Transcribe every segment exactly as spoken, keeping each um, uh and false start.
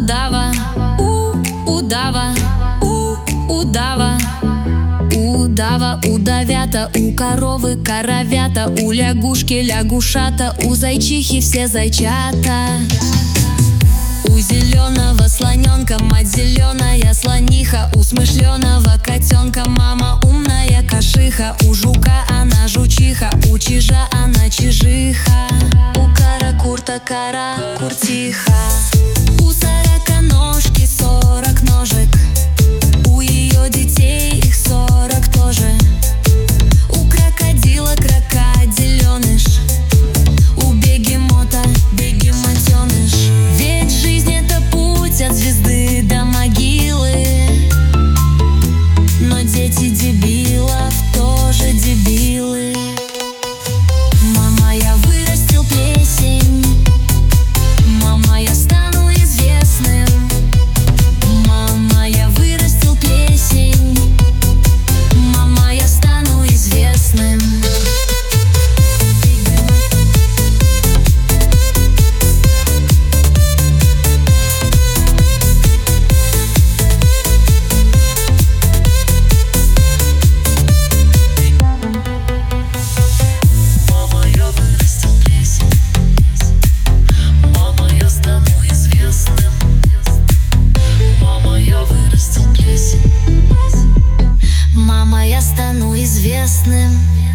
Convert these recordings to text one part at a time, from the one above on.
удава, у, удава, у, удава. Удава, удавята, у коровы коровята, у лягушки лягушата, у зайчихи все зайчата. У зеленого слоненка мать зеленая слониха, у смышленого котенка мама умная кашиха, у жука она жучиха, у чижа она чижиха, у каракурта кара куртиха. У сороконожки сорок ножек, у ее детей их сорок тоже. У крокодила крокодиленыш, у бегемота бегемотеныш. Ведь жизнь — это путь от звезды до могилы, но дети дебилов тоже дебилы. Мама, я вырастил плесень, мама, я стану известным. Мама, я вырастил плесень, мама, я стану известным. Мама, я стану известным.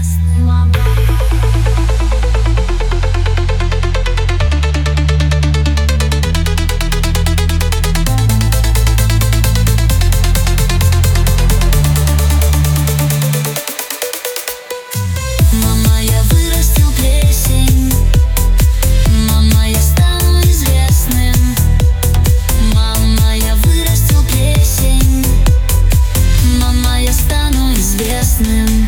Мама, я вырастил плесень, мама, я стану известным. Мама, я вырастил плесень, мама, я стану известным.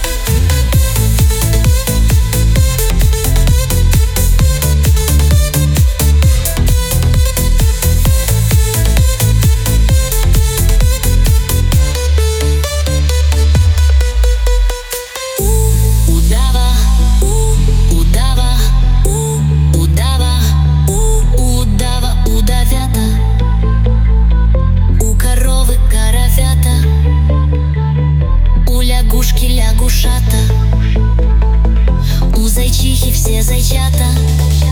Удава, у, удава, у, удава, у, удава, удавята, у коровы коровята, у лягушки лягушата, у зайчихи все зайчата.